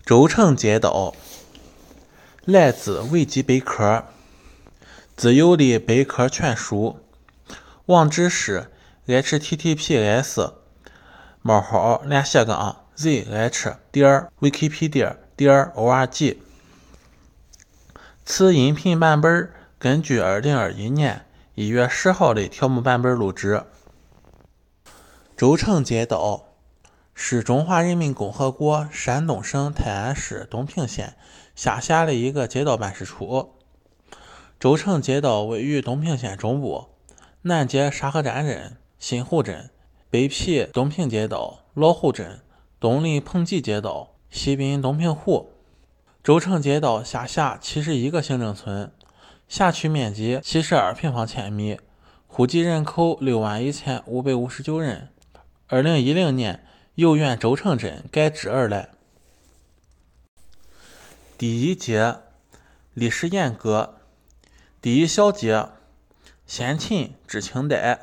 轴承街道，来自维基百科，自由的百科全书，网址是 https://zh.wikipedia.org。此音频版本根据2021年1月10号的条目版本录制。轴承街道是中华人民共和国山东省泰安市东平县下辖的一个街道办事处。轴承街道位于东平县中部，南接沙河站镇、新湖镇，北毗东平街道、老湖镇，东临彭集街道，西滨东平湖。轴承街道下辖71个行政村，辖区面积72平方千米，户籍人口61559人。2010年由原轴承镇改制而来。第一节历史沿革。第一小节先秦至清代。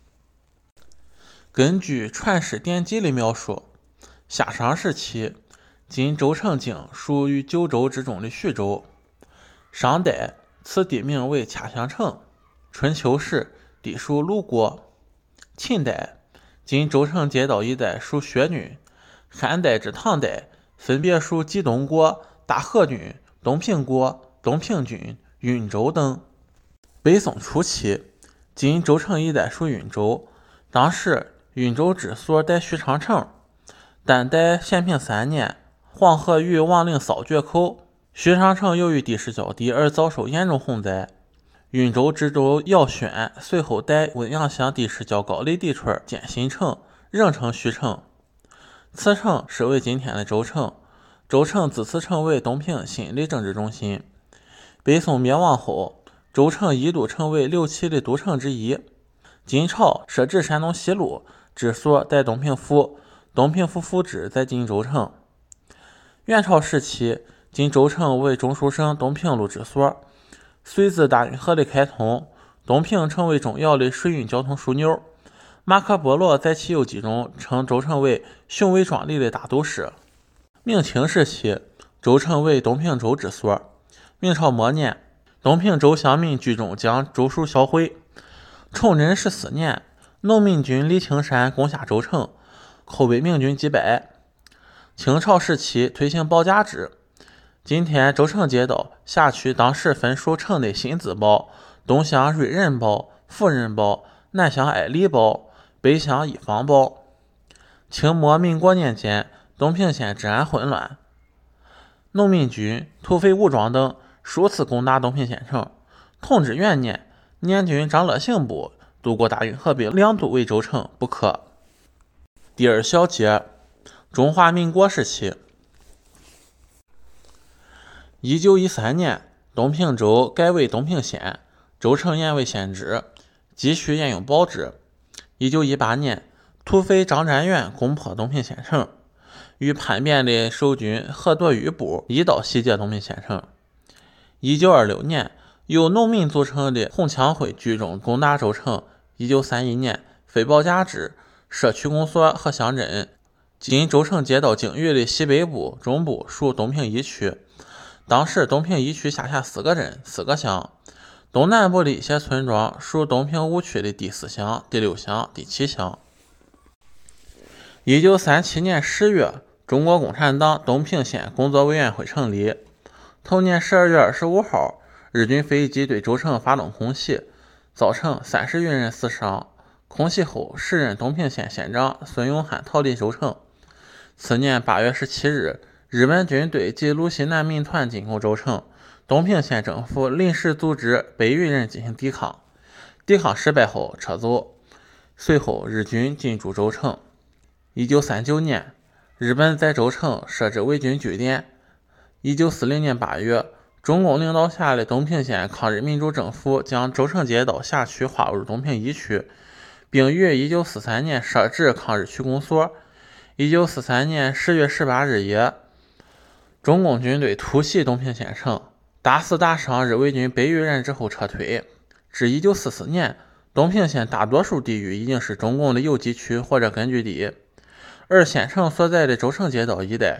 根据传世典籍的描述，夏商时期今轴承境属于九州之中的徐州。商代此地名为洽乡城。春秋时地属鲁国。秦代今轴承街道一带属薛郡。汉代至唐代分别属济东国、大河郡、东平国、东平郡、运州等。北宋初期今轴承一带属运州，当时运州治所在许昌城，但在咸平3年黄河与王陵骚决口，许昌城由于地势较低而遭受严重洪灾。运州知州姚宣随后在温阳乡地势较高的地区建新城，仍称许城。此城是为今天的轴承。轴承自此成为东平新的政治中心。北宋灭亡后，轴承一度成为刘琦的都城之一。金朝设置山东西路，治所在东平府，东平府府治在今轴承。元朝时期，今轴承为中书省东平路治所。随自大运河的开通，东平成为重要的水运交通枢纽。马可·波罗在其游记中称轴承为雄伟壮丽的大都市。明清时期，轴承为东平州治所。明朝末年，东平州乡民聚众将州属销毁。崇祯14年，农民军李青山攻下轴承，后被明军击败。清朝时期推行保甲制。今天轴承街道辖区当时分属城内新自保、东乡瑞仁保、福仁保、南乡爱里保、北乡一方保。清末民国年间，东平县治安混乱，农民军、土匪武装等数次攻打东平县城。同治元年，年军张乐行部渡过大运河，并两度为轴承不克。第二小节中华民国时期。1913年，东平州改为东平县，轴承沿为县治，继续沿用保制。1918年，土匪张占元攻破东平县城，与叛变的守军何夺玉部一道西劫东平县城。1926年，由农民组成的红枪会聚众攻打轴承。1931年，废保甲制，设区公所和乡镇。今轴承街道境域的西北部、中部属东平一区。当时东平一区下辖4个镇、4个乡，东南部的一些村庄属东平5区的第4乡、第6乡、第7乡。1937年10月，中国共产党东平县工作委员会成立。同年12月25号，日军飞机对轴承发动空袭，造成30余人死伤。空袭后，时任东平县县长孙永汉逃离轴承。次年8月17日，日本军队及鲁西南民团进攻轴承，东平县政府临时组织100余人进行抵抗，抵抗失败后撤走。随后日军进驻轴承。1939年，日本在轴承设置伪军据点。1940年8月，中共领导下的东平县抗日民主政府将轴承街道辖区划入东平一区，并于1943年设置抗日区公所。1943年10月18日夜，中共军队突袭东平县城，打死打伤日伪军100余人之后撤退。至1944年，东平县大多数地域已经是中共的游击区或者根据地，而县城所在的轴承街道一带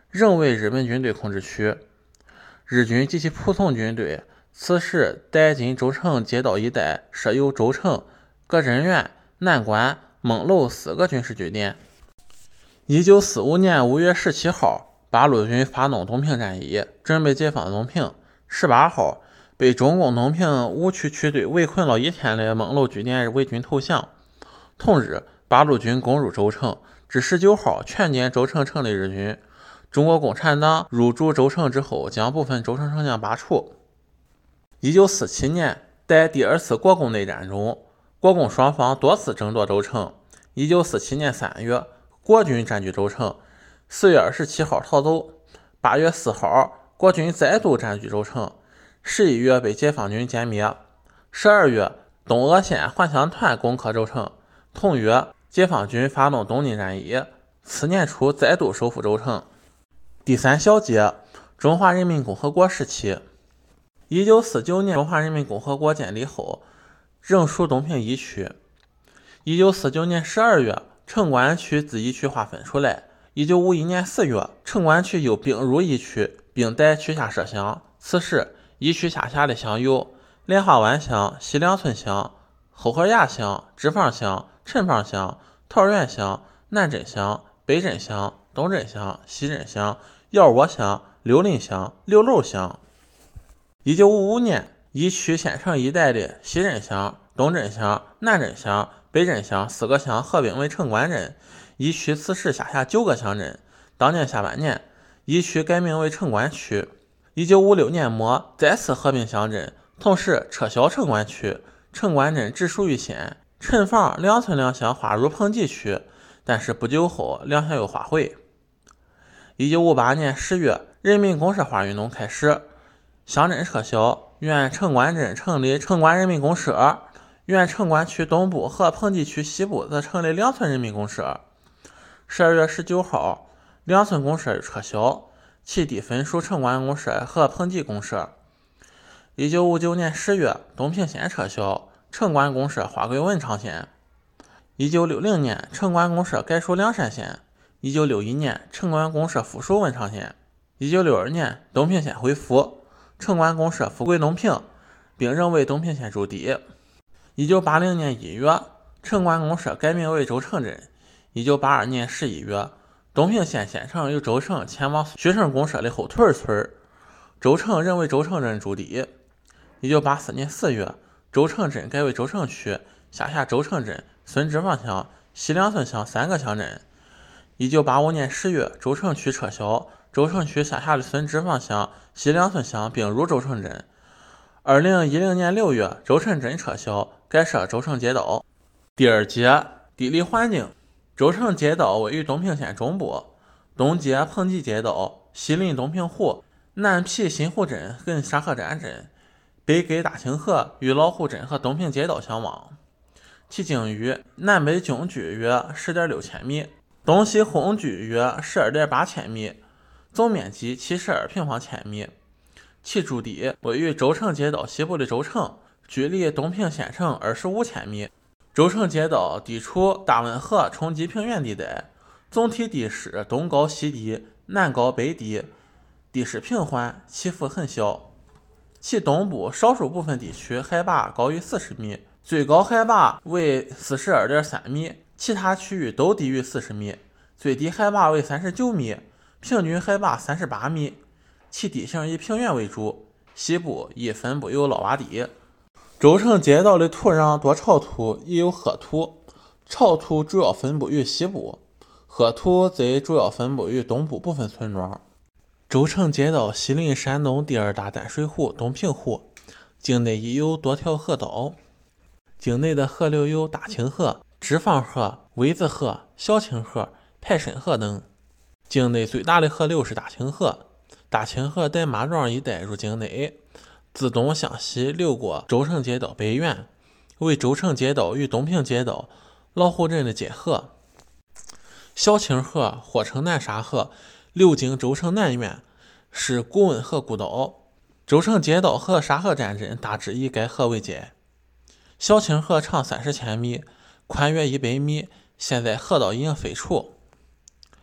仍为日本军队控制区。日军及其仆从军队此时在今周城街道一带设有周城、葛镇原、南关、蒙楼4个军事据点。1945年5月17号，八路军发动东平战役，准备解放东平。18号，被中共东平五区区队围困了1天的蒙楼据点伪军投降。同日，八路军攻入周城，至19号全歼周城城内日军。中国共产党入主周城之后，将部分周城城将罢黜。1947年，在第2次国共内战中，国共双方多次争夺周城。1947年3月，国军占据周城，4月27号逃走。8月4号，国军再度占据周城，11月被解放军歼灭。12月，东鄂线环乡团攻克周城。同月，解放军发动东进战役，次年初再度收复周城。第3小节，中华人民共和国时期。1949年，中华人民共和国建立后，仍属东平一区。1949年12月，城关区自一区划分出来。1951年4月，城关区又并入一区，并在区下设乡。此时，一区下辖的乡有莲花湾乡、西梁村乡、后河崖乡、脂肪乡、陈坊乡、桃源乡、南镇乡、北镇乡、东镇乡、西镇乡、窑窝乡、柳林乡、刘楼乡。1955年，一区县城一带的西镇乡、东镇乡、南镇乡、北镇乡4个乡合并为城关镇。一区此时下辖9个乡镇。当年下半年，一区改名为城关区。1956年末再次合并乡镇，同时撤销城关区，城关镇直属于县。陈坊、梁村两乡划入彭集区，但是不久后两乡又划回。1958年10月，人民公社化运动开始，乡镇撤销，原城关镇成立城关人民公社，原城关区东部和彭集区西部则成立梁村人民公社。12月19号，梁村公社撤销，其地分属城关公社和彭集公社。1959年10月，东平县撤销，城关公社划归文昌县。1960年，城关公社改属凉山县。1961年，城关公社附属文昌县。1962年，东平县恢复，城关公社复归东平，并仍为东平县驻地。1980年1月，城关公社改名为周城镇。1982年11月，东平县县城由周城迁往徐城公社的后屯村，周城仍为周城镇驻地。1984年4月，周城镇改为周城区，下辖周城镇、孙脂肪乡、西梁村乡3个乡镇。1985年10月，周城区撤销，周城区下辖的孙脂肪乡、西梁村乡并入周城镇。2010年6月，周城镇撤销，改设周城街道。第2节，地理环境。周城街道位于东平县中部，东接彭集街道，西临东平湖，南毗新湖镇跟沙河站镇，北给大清河，与老湖镇和东平街道相望。其径域南北径距约 10.6 千米，东西横距约 12.8 千米，总面积72平方千米。其驻地位于周城街道西部的周城，距离东平县城25千米。周城街道地处大汶河冲积平原地带，总体地势东高西低，南高北低，地势平缓，起伏很小。其东部少数部分地区海拔高于40米，最高海拔为 42.3 米，其他区域都低于40米，最低海拔为39米，平均海拔38米。其地形以平原为主，西部亦分布有涝洼地。周城街道的土壤多潮土，也有褐土，潮土主要分布于西部，褐土则主要分布于东部部分村庄。周城街道西临山东第2大淡水湖东平湖，境内已有多条河道。境内的河流有大清河、脂肪河、苇子河、小清河、排申河等。境内最大的河流是大清河，大清河在马庄一带入境内，自东向西流过周城街道北缘，为周城街道与东平街道、老湖镇的结合。小清河或称南沙河，流经周城南缘，是古汶河故道。周城街道和沙河站镇大致以该河为界。小清河长30千米，宽约100米，现在河道已经废除。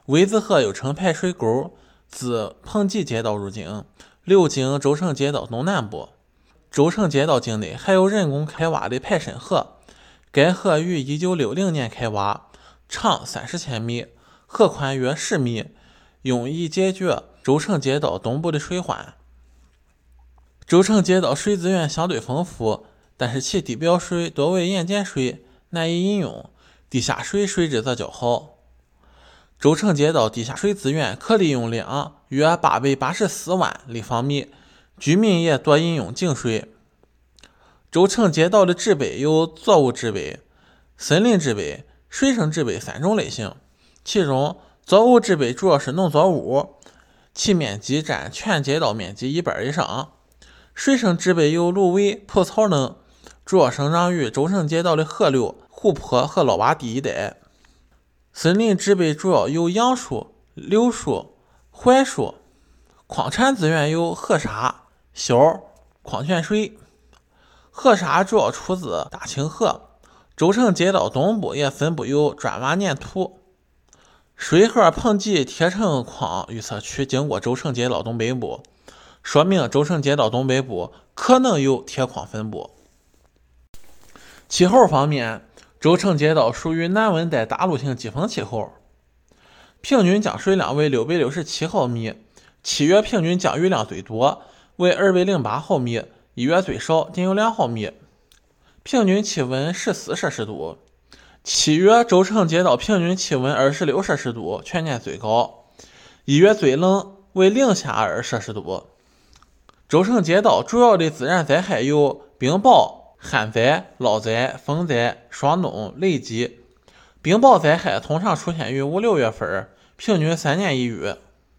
尾子河有城排水沟自彭集街道入境，流经周城街道东南部。周城街道境内还有人工开挖的排申河，该河于1960年开挖，长30千米，河宽约10米，用以解决周城街道东部的水患。周城街道水资源相对丰富，但是其地表水多为盐碱水，难以饮用，地下水水质则较好。周城街道地下水资源可利用量约884万立方米，居民也多饮用净水。周城街道的植被有作物植被、森林植被、水生植被3种类型，其中作物植被主要是农作物，其面积占全街道面积1半以上。水生植被有芦苇、蒲草等，主要生长于周城街道的河流、湖泊和涝洼地一带。森林植被主要有杨树、柳树、槐树。矿产资源有河沙、硝、矿泉水。河沙主要出自大清河，周城街道东部也分布有砖瓦粘土。水河彭集铁城矿预测区经过周城街道东北部，说明周城街道东北部可能有铁矿分布。气候方面，周城街道属于南温带大陆性季风气候，平均降水量为667毫米，7月平均降雨量最多为208毫米，1月最少仅有2毫米，平均气温14摄氏度。7月周城街道平均气温26摄氏度，全年最高，1月最冷为零下2摄氏度。周城街道主要的自然灾害有冰雹、旱灾、涝灾、风灾、霜冻、雷击。冰雹灾害通常出现于5、6月份，平均3年一遇。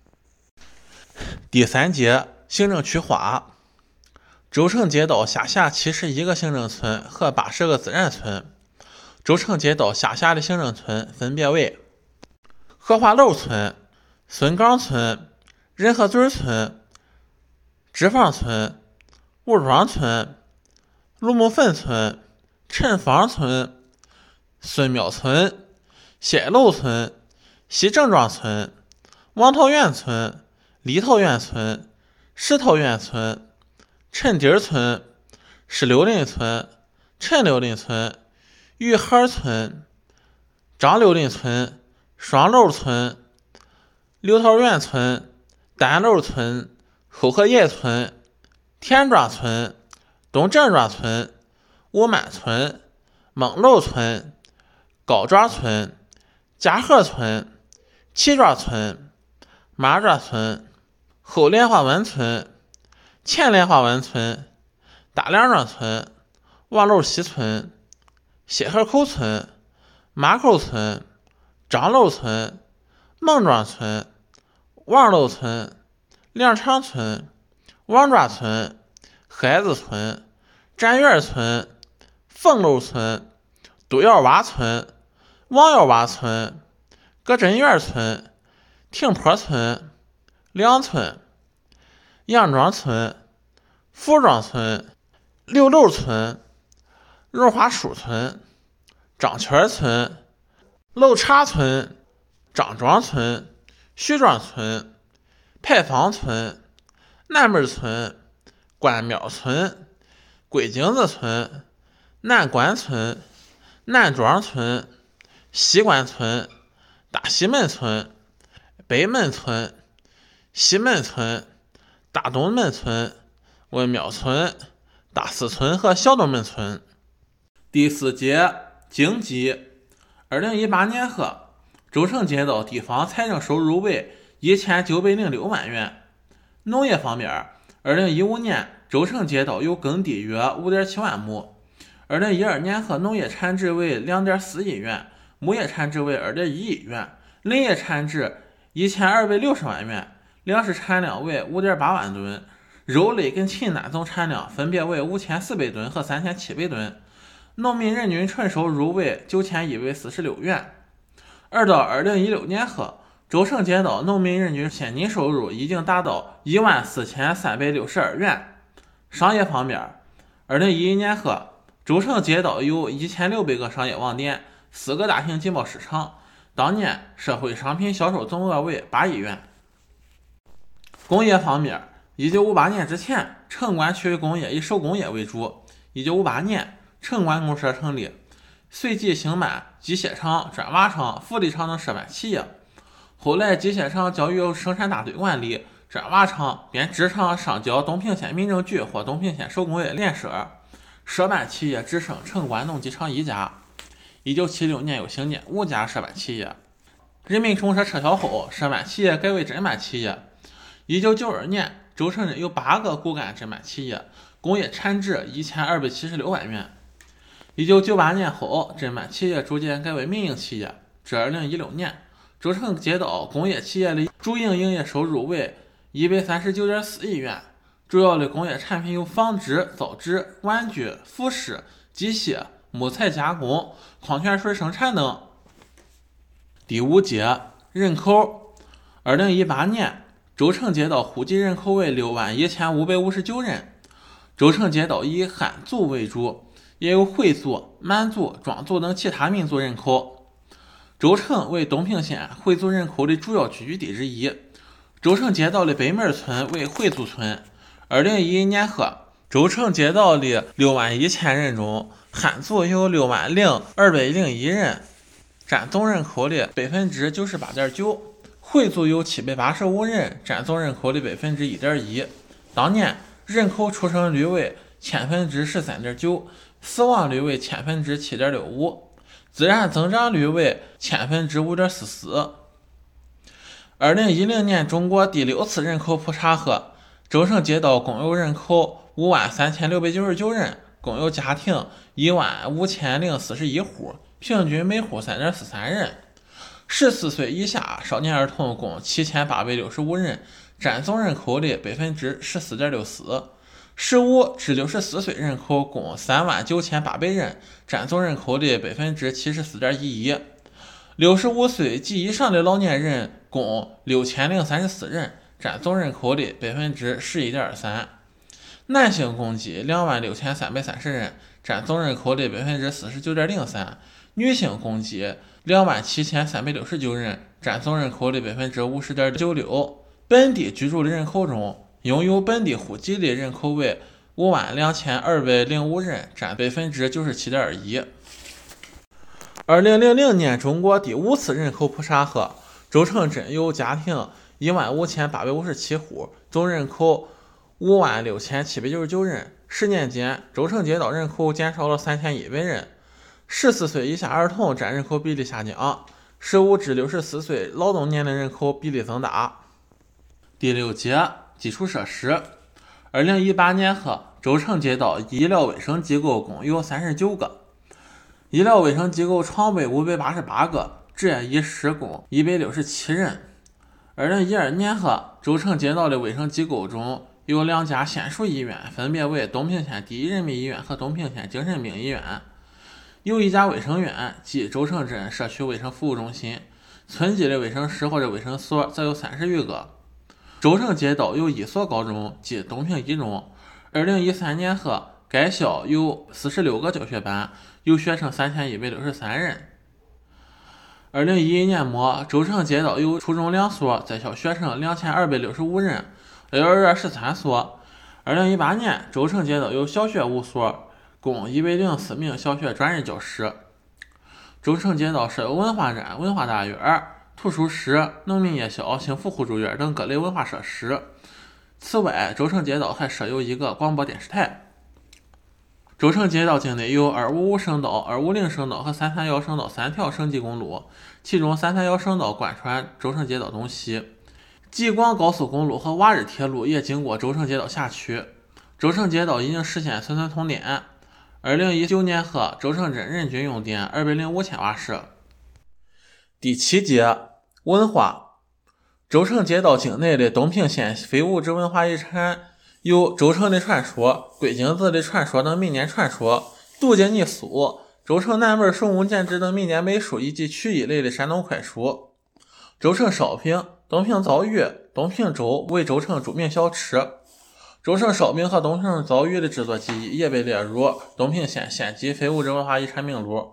第3节行政区划。周城街道下辖71个行政村和80个自然村。周城街道下辖的行政村分别为荷花楼村、孙岗村、仁和嘴村、脂坊村、吴庄村、卢木坟村、陈坊村、孙庙村、谢楼村、西郑庄村、王桃园村、李桃园村、石桃园村、陈底村、石榴林村、陈榴林村、鱼孩村、张榴林村、双楼村、刘桃园村、丹楼村、后河叶村、田庄村、东郑庄村、吴曼村、孟楼村、高庄村、嘉禾村、齐庄村、马庄村、后莲花湾村、前莲花湾村、大梁庄村、王楼西村、谢河口村、马口村、张楼村、孟庄村、王楼村、梁场村、王庄村、海子村、展园村、凤楼村、杜窑洼村、王窑洼村、葛镇园村、亭坡村、梁村、杨庄村、福庄村、刘楼村、荣华树村、张圈村、楼茶村、张庄村、徐庄村、牌坊村、南门村、关庙村、桂井子村、南关村、南庄村、西关村、大西门村、北门村、西门村、大东门村、文庙村、大四村和小东门村。第4节经济。2018年后，周城街道地方财政收入为1906万元。农业方面，2015年周城街道有耕地约 5.7 万亩。2012年后，农业产值为 2.4 亿元，牧业产值为 2.1 亿元，林业产值1260万元，粮食产量为 5.8 万吨，肉类跟禽蛋总产量分别为5400吨和3700吨。农民人均纯收入为9146元。而到2016年后，周城街道农民人均现金收入已经达到14362元。商业方面，2011年后，周城街道有1600个商业网点，4个大型集贸市场， 当年社会商品销售总额为8亿元。工业方面，1958年之前，城关区域工业以手工业为主。1958年，城关公社成立，随即兴办机械厂、砖瓦厂、福利厂等涉办企业。后来，机械厂交由生产大队管理，砖瓦厂、编织厂上交东平县民政局或东平县手工业联社，涉办企业只剩城关农机厂1家。1976年又兴建5家涉办企业。人民公社撤销后，涉办企业改为镇办企业。1992年，周城镇有8个骨干镇办企业，工业产值1276万元。1998年后，镇办企业逐渐改为民营企业。至2016年，周城街道工业企业的主营营业收入为139.4亿元，主要的工业产品有纺织、造纸、玩具、服饰、机械、木材加工、矿泉水生产等。第5节人口。2018年，周城街道户籍人口为61559人。周城街道以汉族为主，也有回族、满族、壮族等其他民族人口。周城为东平县回族人口的主要聚居地之一。周城街道的北门村为回族村。2011年后，周城街道的61000人中，汉族有60201人，占总人口的 98.9%， 回族有785人，占总人口的 1.1%。当年人口出生率为 13.9%， 死亡率为 7.65%， 自然增长率为 5.44%。2010年中国第6次人口普查后，周城街道共有人口53699人，共有家庭15041户，平均每户 3.43 人。14岁以下少年儿童共7865人，占总人口的 14.64%。15至64岁人口共39800人，占总人口的 74.11%。65岁及以上的老年人共6034人，占总人口的 11.23%。男性共计26330人，占总人口的 49.03%。女性共计27369人，占总人口的 50.96%。本地居住的人口中，拥有本地户籍的人口为52205人，占 97.21%。2000年中国第5次人口普查后，周城镇有家庭15857户，总人口56799人。10年间，周城街道人口减少了3100人。14岁以下儿童占人口比例下降，15至64岁劳动年龄人口比例增大。第6节基础设施。2018年后，周城街道医疗卫生机构共有39个，医疗卫生机构床位588个，执业医师共167人。2012年后，周城街道的卫生机构中有2家县属医院，分别为东平县第一人民医院和东平县精神病医院。有1家卫生院，即周城镇社区卫生服务中心，村级的卫生室或者卫生所则有30余个。周城街道有1所高中，即东平一中。2013年后，该校有46个教学班，有学生3163人。2011年末，周城街道有初中2所，在校学生2265人，幼儿园13所。2018年，周城街道有小学5所，共104名小学专任教师。周城街道设有文化站、文化大院、图书室、农民夜校、幸福互助院等各类文化设施。此外，周城街道还设有1个广播电视台。周城街道境内有255省道、250省道和331省道3条省际公路，其中331省道贯穿周城街道东西。极广高速公路和瓦日铁路也经过周城街道辖区。周城街道已经实现村村通电。2019年后，周城镇人均用电205千瓦时。第7节文化。周城街道境内的东平县非物质文化遗产有周城的传说、鬼镜子的传说等民间传说、杜鹃泥塑、周城南门手工剪纸等民间美术以及曲艺类的山东快书。周城烧饼、东平糟鱼、东平粥为周城著名小吃。周城烧饼和东平糟鱼的制作技艺也被列入东平县县级非物质文化遗产名录。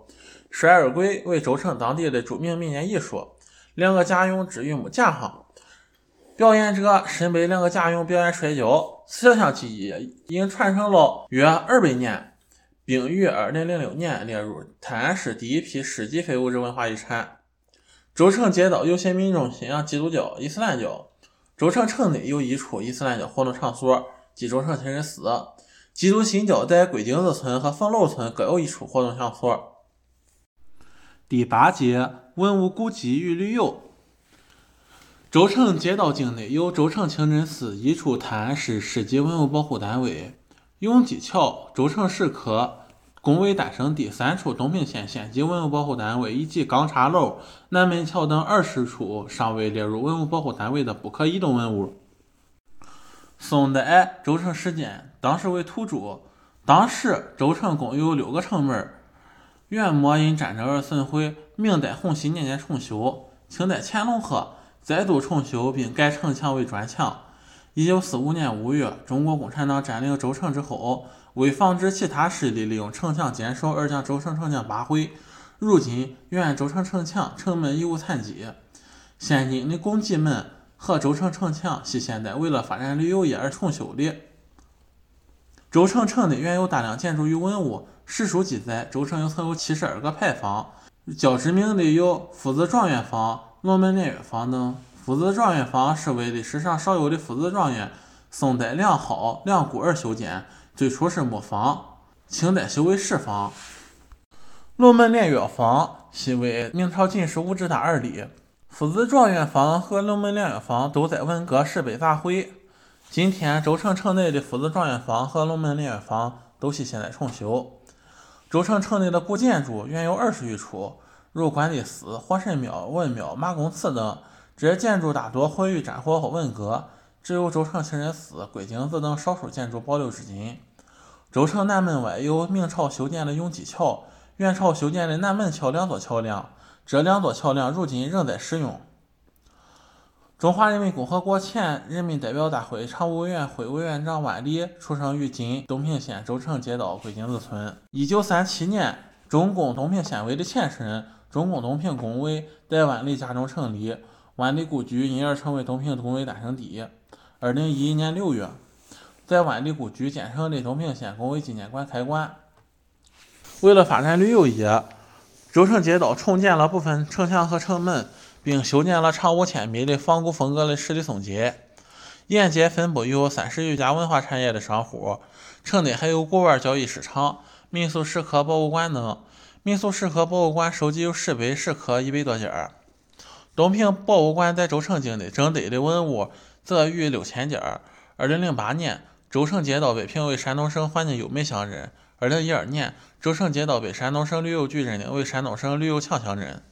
十二归为轴承当地的著名民间艺术，两个架用置于木架上，表演者身背两个架用表演摔跤。此项技艺已经传承了约200年，并于2006年列入泰安市第一批市级非物质文化遗产。轴承街道有些民众信仰基督教、伊斯兰教。轴承城内有一处伊斯兰教活动场所，即轴承清真寺。基督新教在龟井子村和凤楼村各有一处活动场所。第8节文物古迹与旅游。轴承街道境内有轴承清真寺一处泰安市市级文物保护单位，永济桥、轴承石刻宫闱诞生地3处东平县县级文物保护单位，以及钢叉楼、南门桥等20处尚未列入文物保护单位的不可移动文物。宋代轴承始建，当时为土著，当时轴承共有6个城门，元末因战争而损毁，明代洪熙年间重修，清代乾隆后再度重修并改城墙为砖墙。1945年5月，中国共产党占领轴承之后，为防止其他势力利用城墙坚守，而将轴承城墙扒毁。如今原轴承城墙城门已无残迹，现今的公祭门和轴承城墙系现代为了发展旅游业而重修的。轴承城内原有大量建筑与文物，史书记载轴承曾有72个牌坊，较知名的有夫子状元坊、龙门连月坊等。夫子状元坊是为历史上少有的夫子状元，宋代梁浩、梁固而修建，最初是木坊，清代修为石坊。龙门连月坊系为明朝进士吴志大而立。夫子状元坊和龙门连月坊都在文革时被砸毁。今天轴承城内的夫子状元坊和龙门连月坊都系现代重修。轴承城内的古建筑原有20余处，如关帝祠、火神庙、文庙、马公祠等。这些建筑大多毁于战火后文革，只有轴承清真寺、龟井子等少数建筑保留至今。轴承南门外有明朝修建的永济桥，元朝修建的南门桥2座桥梁，这2座桥梁如今仍在使用。中华人民共和国前人民代表大会常务委员会委员长万里出生于今东平县轴承街道龟井子村。1937年，中共东平县委的前身中共东平工委在万里家中成立，万里故居因而成为东平工委诞生地。2011年6月，在万里故居建成的东平县工委纪念馆开馆。为了发展旅游业，轴承街道重建了部分城墙和城门，并修建了长5000米的仿古风格的十里松街。沿街分布有30余家文化产业的商户，城内还有国外交易市场、民俗石刻博物馆等。民俗石刻博物馆收集有石碑、石刻100多件。东平博物馆在轴承境内整堆的文物则逾6000件。2008年，轴承街道被评为山东省环境优美乡镇。2012年，轴承街道被山东省旅游局认定为山东省旅游强乡镇。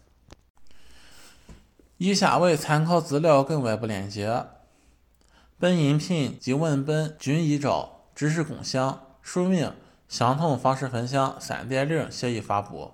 以下为参考资料跟外部链接。本音频及文本均依照知识共享，署名相同方式分享 3.0 协议发布。